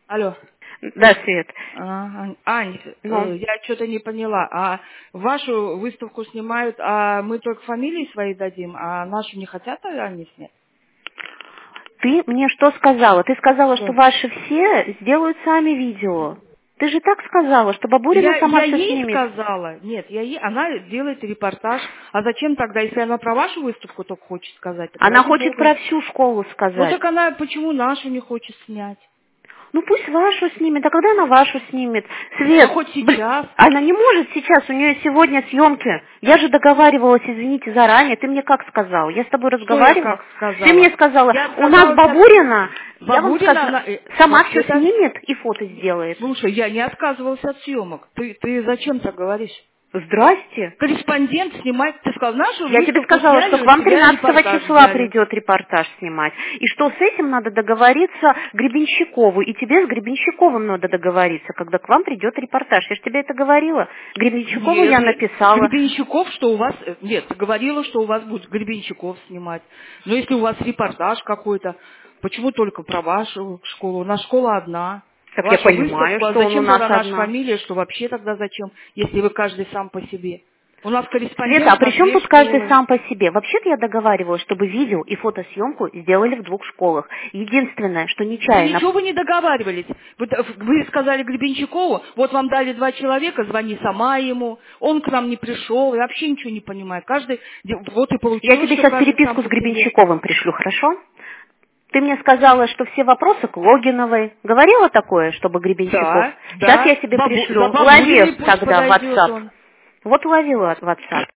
Алло. Да, Свет. Ань, я что-то не поняла. А вашу выставку снимают, а мы только фамилии свои дадим, а нашу не хотят они снять? Ты мне что сказала? Ты сказала, что Что? ваши все сделают сами видео. Ты же так сказала, что Бабурина сама Я все ей снимет. сказала. Нет, она делает репортаж. А зачем тогда, если она про вашу выставку только хочет сказать, так Она ради хочет бога. про всю школу Ну сказать. так она почему нашу не хочет снять? Ну пусть вашу снимет, а когда она вашу снимет? Ну Свет, хоть сейчас. она не может сейчас, у нее сегодня съемки. Я же договаривалась, извините, заранее. Ты мне как сказал? Я с тобой Что я разговаривала. как Ты мне сказала? сказала, Я у нас сказала, Бабурина, я вам Бабурина, сказала, сама все вообще-то... снимет и фото сделает. Слушай, я не отказывалась от съемок. Ты зачем так говоришь? Здрасте. Корреспондент снимать. Ты сказал, нашу Я тебе выставку сказала, что к сняли, у вам тебя 13 репортаж числа взяли. придет репортаж снимать. И что с этим надо договориться Гребенщикову. И тебе с Гребенщиковым надо договориться, когда к вам придет репортаж. Я же тебе это говорила. Гребенщикову я Нет, написала. Гребенщиков, что у вас... Нет, ты говорила, что у вас будет Гребенщиков снимать. Но если у вас репортаж какой-то, почему только про вашу школу? У нас школа одна. Так я Ваша понимаю, выставка, а что он у зачем нас тогда наша одна. фамилия, что вообще тогда зачем, если вы каждый сам по себе? У нас Света, корреспондент а при на чем 2 тут каждый школы. сам по себе? Вообще-то я договаривалась, чтобы видео и фотосъемку сделали в 2 школах. Единственное, что Да нечаянно... ничего вы не договаривались. Вы сказали Гребенщикову, вот вам дали 2 человека, звони сама ему, он к нам не пришел, я вообще ничего не понимаю. Вот и Я получилось, тебе что сейчас каждый сам переписку с по себе. Гребенщиковым пришлю, хорошо? Ты мне сказала, что все вопросы к Логиновой. Говорила такое, чтобы Гребенщиков? Да, Сейчас я да, тебе за пришлю. Лови Бабуриной пусть тогда в подойдет WhatsApp. он. Вот лови WhatsApp.